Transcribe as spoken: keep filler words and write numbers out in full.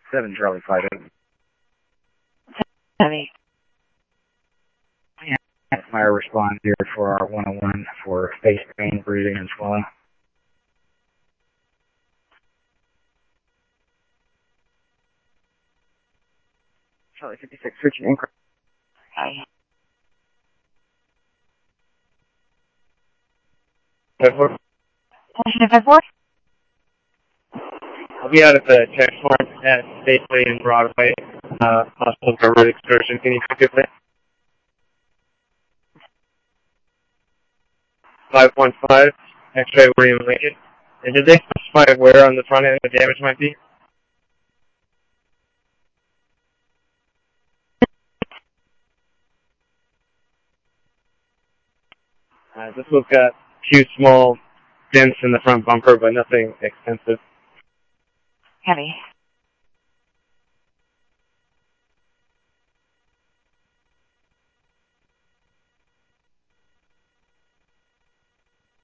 seven Charlie five eight. Heavy. Yeah, fire response here for our one oh one for face pain, bruising, and swelling. Charlie fifty-six, searching increment. Okay. five four. five four? I'll be out at the checkpoint at Stately and Broadway. Uh, hospital for road excursion. Can you pick up that? five one five, X-ray William Lincoln. And did they specify where on the front end the damage might be? Uh, this one's got two small dents in the front bumper, but nothing extensive. Heavy.